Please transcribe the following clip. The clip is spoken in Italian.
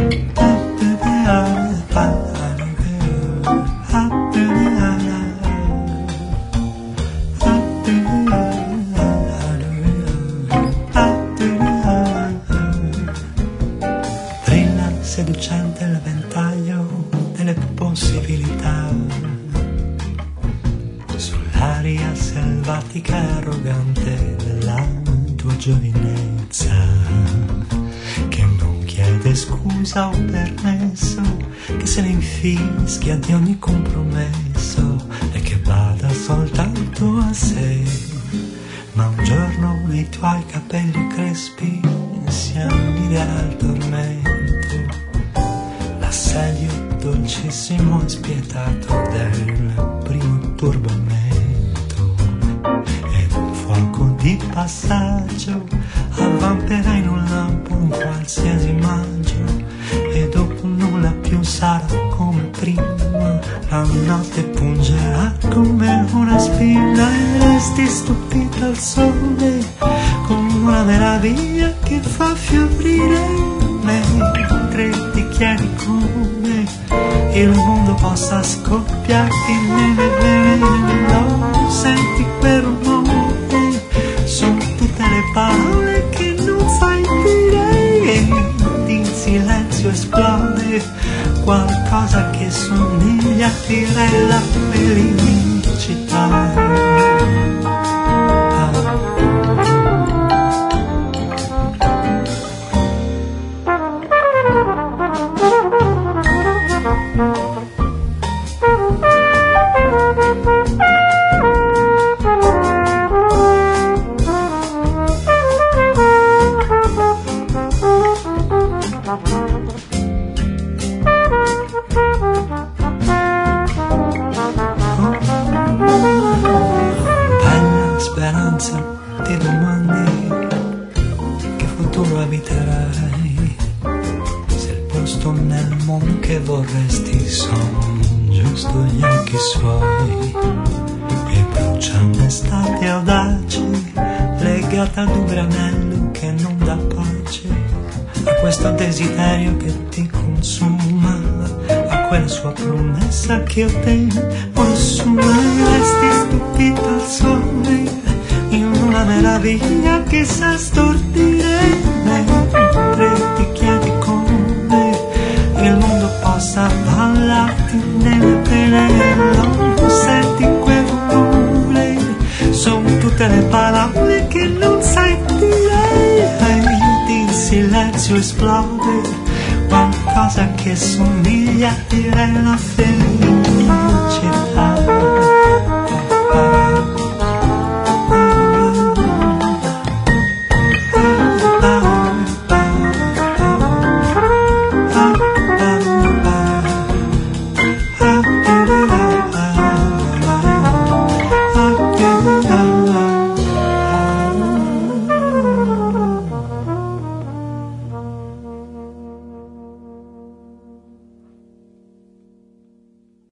Seducente il ventaglio delle possibilità, sull'aria selvatica e arrogante della tua giovinezza, che non chiede scusa o permesso, che se ne infischia di ogni compromesso e che bada soltanto a sé. Ma un giorno nei tuoi capelli crespi si annida al tormento, l'assedio dolcissimo e spietato del primo turbamento, ed un fuoco di passaggio avvamperà in un lampo un qualsiasi maggio, e dopo nulla più sarà come prima, la notte pungerà come una spina e resti stupita al sole come una meraviglia che fa fiorire, mentre ti chiedi come il mondo possa scoppiarti nelle vene. Senti quel rumore, sono tutte le parole che non sai dire, ed in silenzio esplode qualcosa che somiglia, direi, alla felicità. Speranza, ti domandi che futuro abiterai, se il posto nel mondo che vorresti sono giusto gli occhi suoi, e brucia un'estate audace legata ad un granello che non dà pace a questo desiderio che ti consuma, a quella sua promessa che io tengo nessuna. Resti stupita al sole in una meraviglia che sa stordire, mentre ti chiedi come il mondo possa ballarti nelle pene. Non senti quel rumore, sono tutte le parole che non sai dire, ed in silenzio esplode qualcosa che somiglia, direi, alla felicità.